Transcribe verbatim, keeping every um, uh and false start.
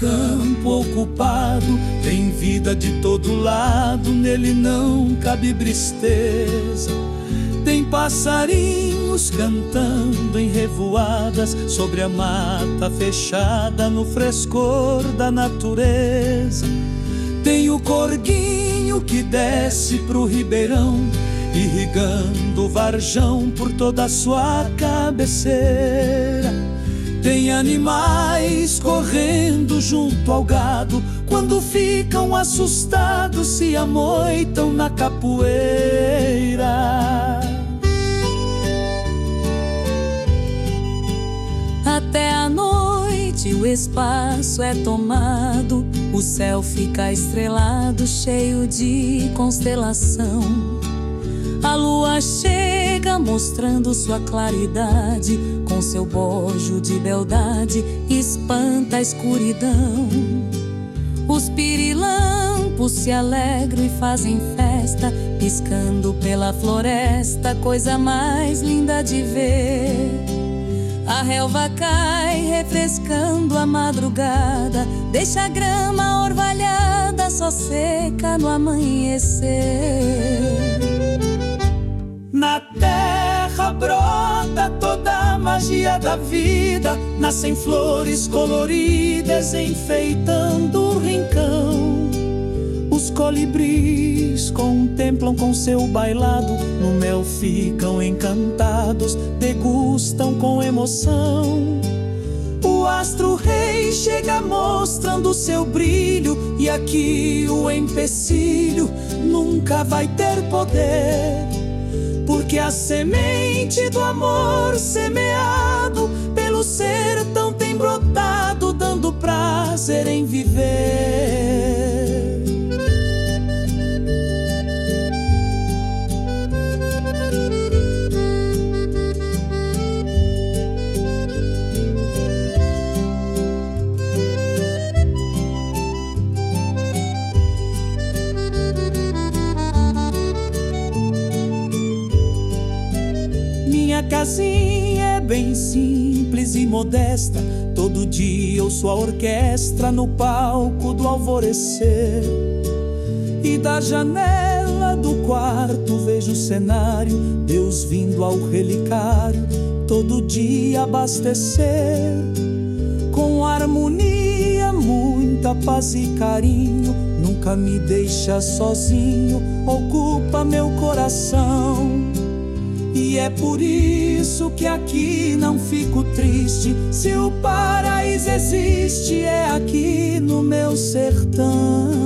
campo ocupado, tem vida de todo lado, nele não cabe tristeza. Tem passarinhos cantando em revoadas sobre a mata fechada no frescor da natureza. Tem o corguinho que desce pro ribeirão, irrigando o varjão por toda a sua cabeceira. Tem animais correndo junto ao gado, quando ficam assustados se amoitam na capoeira. Até a noite o espaço é tomado, o céu fica estrelado, cheio de constelação. A lua chega mostrando sua claridade, com seu bojo de beldade espanta a escuridão. Os pirilampos se alegram e fazem festa, piscando pela floresta, coisa mais linda de ver. A relva cai refrescando a madrugada, deixa a grama orvalhada só seca no amanhecer. Na terra brota toda a magia da vida, nascem flores coloridas enfeitando o rincão. Os colibris contemplam com seu bailado, no mel ficam encantados, degustam com emoção. O astro-rei chega mostrando seu brilho, e aqui o empecilho nunca vai ter poder, porque a semente do amor semeado pelo sertão tem brotado, dando prazer em viver. Minha casinha é bem simples e modesta, todo dia ouço a orquestra no palco do alvorecer. E da janela do quarto vejo o cenário, Deus vindo ao relicário, todo dia abastecer. Com harmonia, muita paz e carinho, nunca me deixa sozinho, ocupa meu coração. E é por isso que aqui não fico triste, se o paraíso existe é aqui no meu sertão.